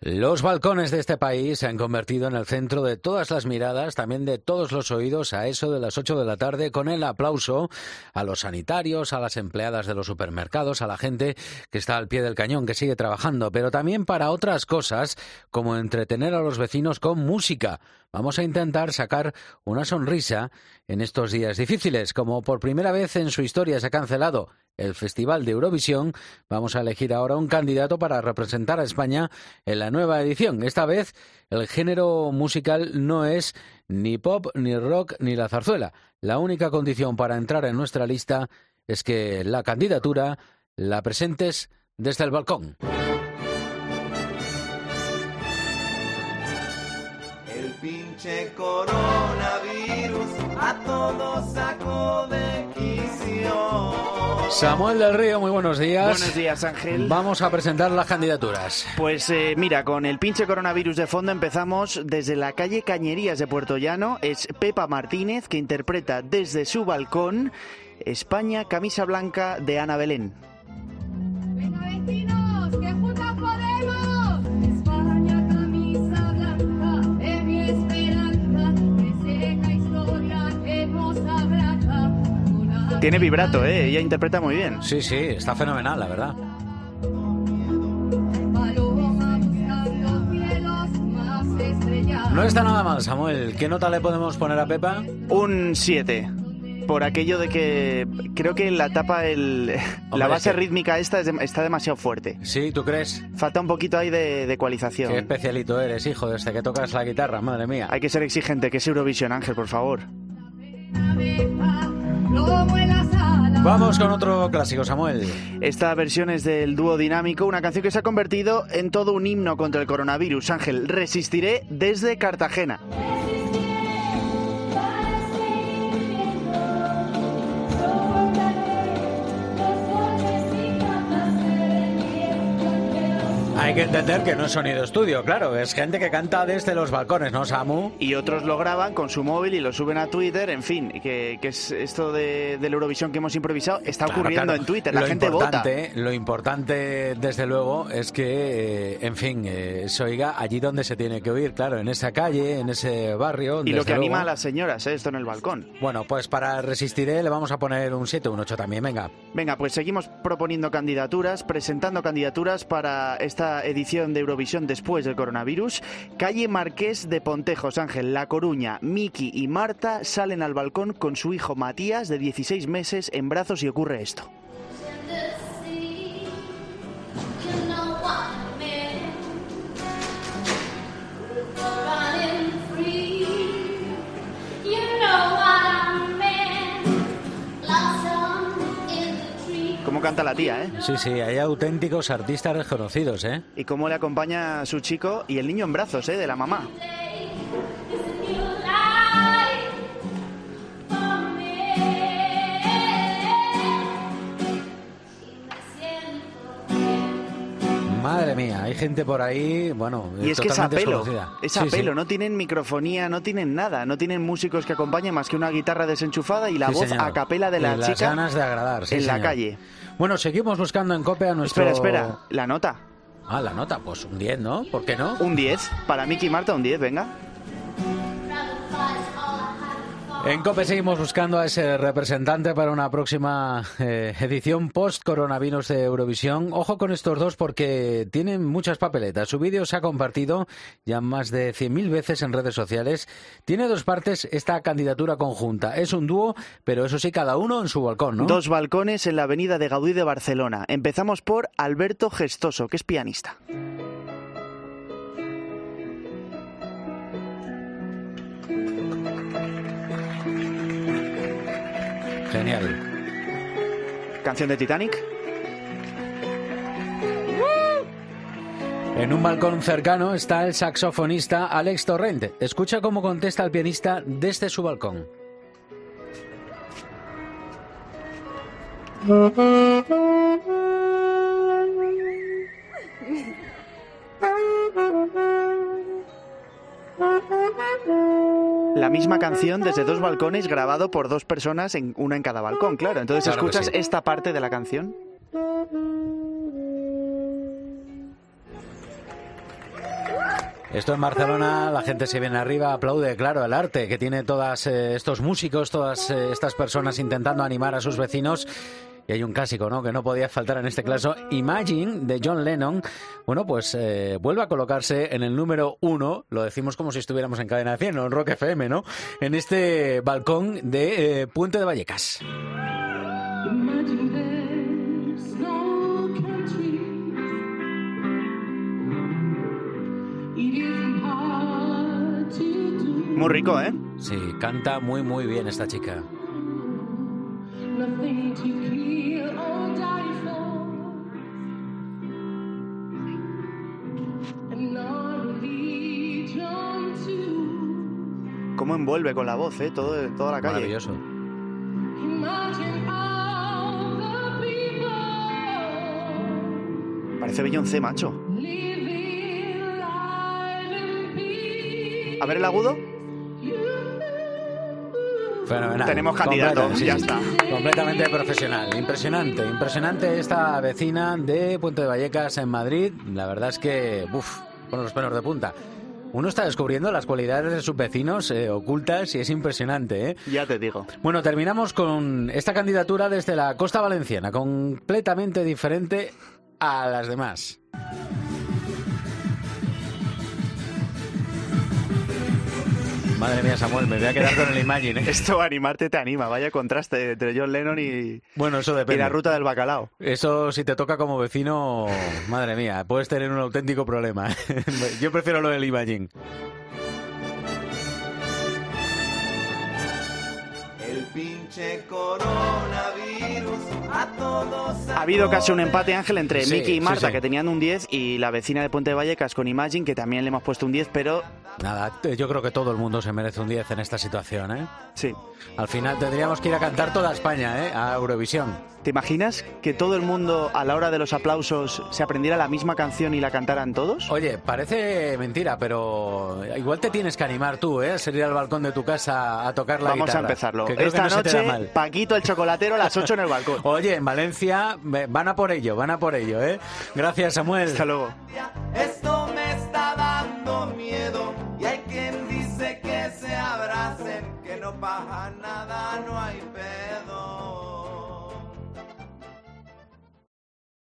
Los balcones de este país se han convertido en el centro de todas las miradas, también de todos los oídos, a eso de las 8 de la tarde, con el aplauso a los sanitarios, a las empleadas de los supermercados, a la gente que está al pie del cañón, que sigue trabajando, pero también para otras cosas, como entretener a los vecinos con música. Vamos a intentar sacar una sonrisa en estos días difíciles. Como por primera vez en su historia se ha cancelado el Festival de Eurovisión, vamos a elegir ahora un candidato para representar a España en la nueva edición. Esta vez el género musical no es ni pop, ni rock, ni la zarzuela. La única condición para entrar en nuestra lista es que la candidatura la presentes desde el balcón. El pinche coronavirus a todos sacó de quicio. Samuel del Río, muy buenos días. Buenos días, Ángel. Vamos a presentar las candidaturas. Pues mira, con el pinche coronavirus de fondo empezamos desde la calle Cañerías de Puerto Llano. Es Pepa Martínez, que interpreta desde su balcón España, camisa blanca, de Ana Belén. Venga, vecinos, que juntos podemos. España, camisa blanca, es mi esperanza, que seca historia, hermosa blanca. Tiene vibrato, ella interpreta muy bien. Sí, está fenomenal, la verdad. No está nada mal, Samuel. ¿Qué nota le podemos poner a Pepa? Un 7. Por aquello de que creo que la tapa, la base rítmica esta está demasiado fuerte. Sí, ¿tú crees? Falta un poquito ahí de ecualización. Qué especialito eres, hijo, desde que tocas la guitarra, madre mía. Hay que ser exigente, que es Eurovisión, Ángel, por favor. Vamos con otro clásico, Samuel. Esta versión es del dúo Dinámico, una canción que se ha convertido en todo un himno contra el coronavirus. Ángel, Resistiré desde Cartagena. Hay que entender que no es sonido estudio, claro, es gente que canta desde los balcones, ¿no, Samu? Y otros lo graban con su móvil y lo suben a Twitter, en fin, que es esto de la Eurovisión que hemos improvisado, está ocurriendo en Twitter, la gente vota. Lo importante, desde luego, es que, se oiga allí donde se tiene que oír, claro, en esa calle, en ese barrio. Y lo que anima a las señoras, esto en el balcón. Bueno, pues para Resistiré le vamos a poner un 7, un 8 también, venga. Venga, pues seguimos proponiendo candidaturas, presentando candidaturas para esta edición de Eurovisión después del coronavirus. Calle Marqués de Pontejos, Ángel, La Coruña. Miki y Marta salen al balcón con su hijo Matías, de 16 meses, en brazos, y ocurre esto. Cómo canta la tía, ¿eh? Sí, hay auténticos artistas reconocidos, ¿eh? Y cómo le acompaña a su chico y el niño en brazos, de la mamá. Madre mía, hay gente por ahí, bueno, y es que es a pelo, sí. No tienen microfonía, no tienen nada, no tienen músicos que acompañen más que una guitarra desenchufada y la voz señor. A capela de la y chica. Las ganas de agradar, en señor. La calle. Bueno, seguimos buscando en COPE a nuestro... Espera, la nota. Ah, la nota, pues un 10, ¿no? ¿Por qué no? Un 10, para Miki y Marta un 10, venga. En COPE seguimos buscando a ese representante para una próxima edición post-coronavirus de Eurovisión. Ojo con estos dos porque tienen muchas papeletas. Su vídeo se ha compartido ya más de 100.000 veces en redes sociales. Tiene dos partes esta candidatura conjunta. Es un dúo, pero eso sí, cada uno en su balcón, ¿no? Dos balcones en la avenida de Gaudí de Barcelona. Empezamos por Alberto Gestoso, que es pianista. Genial. Canción de Titanic. En un balcón cercano está el saxofonista Alex Torrent. Escucha cómo contesta el pianista desde su balcón. La misma canción desde dos balcones, grabado por dos personas, una en cada balcón, claro. Entonces claro, escuchas sí. esta parte de la canción. Esto en Barcelona, la gente se viene arriba, aplaude, claro, el arte que tiene todos estos músicos, todas estas personas intentando animar a sus vecinos. Y hay un clásico, ¿no?, que no podía faltar en este caso, Imagine, de John Lennon. Bueno, pues vuelve a colocarse en el número 1, lo decimos como si estuviéramos en Cadena 100 o en Rock FM, ¿no?, en este balcón de Puente de Vallecas. Muy rico, ¿eh? Sí, canta muy, muy bien esta chica. Cómo envuelve con la voz, ¿eh? Toda la calle. Maravilloso. Parece Beyoncé, macho. A ver el agudo. Fenomenal. Tenemos candidato, Sí, ya sí. está. Completamente profesional. Impresionante esta vecina de Puente de Vallecas en Madrid. La verdad es que, pone los pelos de punta. Uno está descubriendo las cualidades de sus vecinos ocultas y es impresionante, ¿eh? Ya te digo. Bueno, terminamos con esta candidatura desde la Costa Valenciana, completamente diferente a las demás. Madre mía, Samuel, me voy a quedar con el Imagine, ¿eh? Esto animarte te anima, vaya contraste entre John Lennon y Bueno, eso depende. la ruta del bacalao. Eso, si te toca como vecino, madre mía, puedes tener un auténtico problema. Yo prefiero lo del Imagine. El pinche coronavirus a todos. Ha habido casi un empate, Ángel, entre Sí, Miki y sí, Marta, sí. que tenían un 10, y la vecina de Puente de Vallecas con Imagine, que también le hemos puesto un 10, pero Nada, yo creo que todo el mundo se merece un 10 en esta situación, ¿eh? sí. Al final tendríamos que ir a cantar toda España, ¿eh?, a Eurovisión. ¿Te imaginas que todo el mundo a la hora de los aplausos se aprendiera la misma canción y la cantaran todos? Oye, parece mentira, pero igual te tienes que animar tú, ¿eh?, a salir al balcón de tu casa a tocar la Vamos guitarra. a empezarlo. Que creo Esta que no se te da noche, mal. Paquito el chocolatero a las 8 en el balcón. Oye, en Valencia van a por ello, ¿eh? Gracias, Samuel. Hasta luego. Esto